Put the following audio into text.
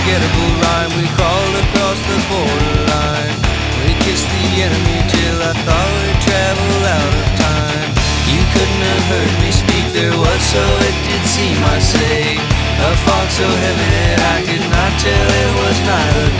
unforgettable rhyme. We crawled across the borderline. We kissed the enemy till I thought we'd travel out of time. You couldn't have heard me speak, there was, so it did seem, I say, a fog so heavy that I could not tell it was night or